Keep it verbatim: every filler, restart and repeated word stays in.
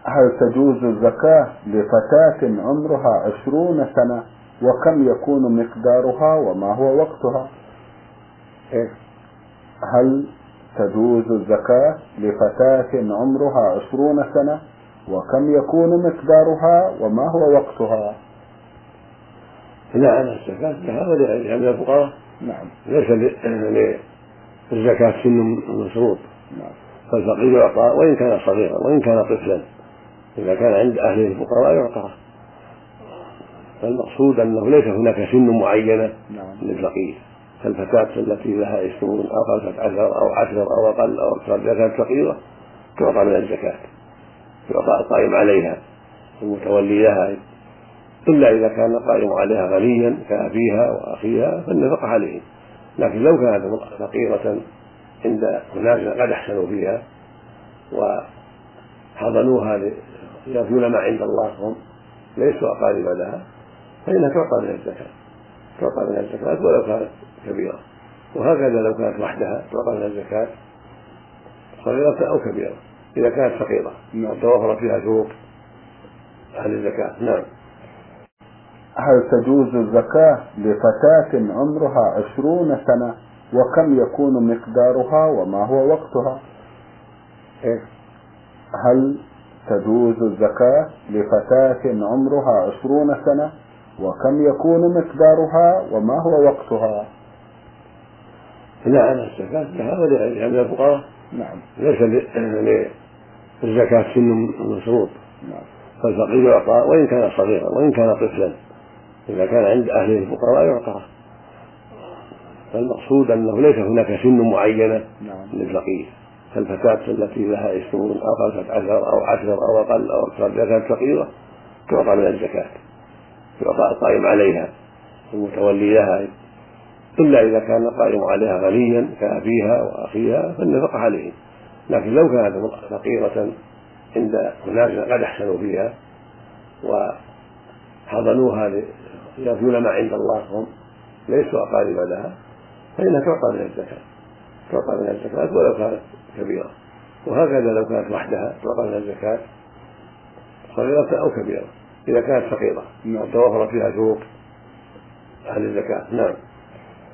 هل تجوز الزكاة لفتاة عمرها عشرون سنة وكم يكون مقدارها وما هو وقتها؟ إيه؟ هل تجوز الزكاة لفتاة عمرها عشرون سنة وكم يكون مقدارها وما هو وقتها؟ نعم، الزكاة لها ولغيرها من الفقراء. نعم. ليس للزكاة سن مشروط. نعم. فالفقير يعطى وإن كان صغيرا وإن كان طفلا، إذا كان عند أهله الفقراء يعطى. فالمقصود أنه ليس هناك سن معينة للفقير. فالفتاة التي لها عشرون أو خمسة عشر أو عشر أو أقل أو أكثر إذا كانت فقيرة تعطى من الزكاة، يعطى القائم عليها المتولي لها، إلا إذا كان القائم عليها غنيا كأبيها وأخيها فالنفقة عليهم. لكن لو كانت فقيرة عند أناس قد أحسنوا فيها وحضنوها ليرجون ما عند الله هم ليسوا أقارب لها فإنها تعطى من الزكاة، تعطى من الزكاة ولو كانت كبيرة. وهكذا لو كانت وحدها تعطى من الزكاة صغيرة أو كبيرة إذا كانت فقيرة وتوفر فيها شروط أهل الزكاة. نعم. هل تجوز الزكاة لفتاة عمرها عشرون سنة وكم يكون مقدارها وما هو وقتها؟ إيه؟ هل تجوز الزكاة لفتاة عمرها عشرون سنة وكم يكون مقدارها وما هو وقتها؟ نعم، الزكاة لها ولغيرها من الفقراء. نعم. ليس للزكاة سن مشروط. نعم. فالفقير يعطى وإن كان صغيرا وإن كان طفلا، إذا كان عند أهله الفقراء يعطى. فالمقصود أنه ليس هناك سن معينة للفقير. فالفتاة التي لها عشرون أو خمسة عشر أو عشر أو أقل أو أكثر إذا كانت فقيرة تعطى من الزكاة، يعطى القائم عليها المتولي لها، إلا إذا كان القائم عليها غنيا كأبيها وأخيها فالنفقة عليهم. لكن لو كانت فقيرة عند أناس قد أحسنوا فيها وحضنوها ليرجون ما عند الله هم ليسوا أقارب لها فإنها تعطى من الزكاة، تعطى من الزكاة ولو كانت كبيرة. وهكذا لو كانت وحدها تعطى من الزكاة صغيرة أو كبيرة إذا كانت فقيرة وتوفر فيها شروط أهل الزكاة. نعم.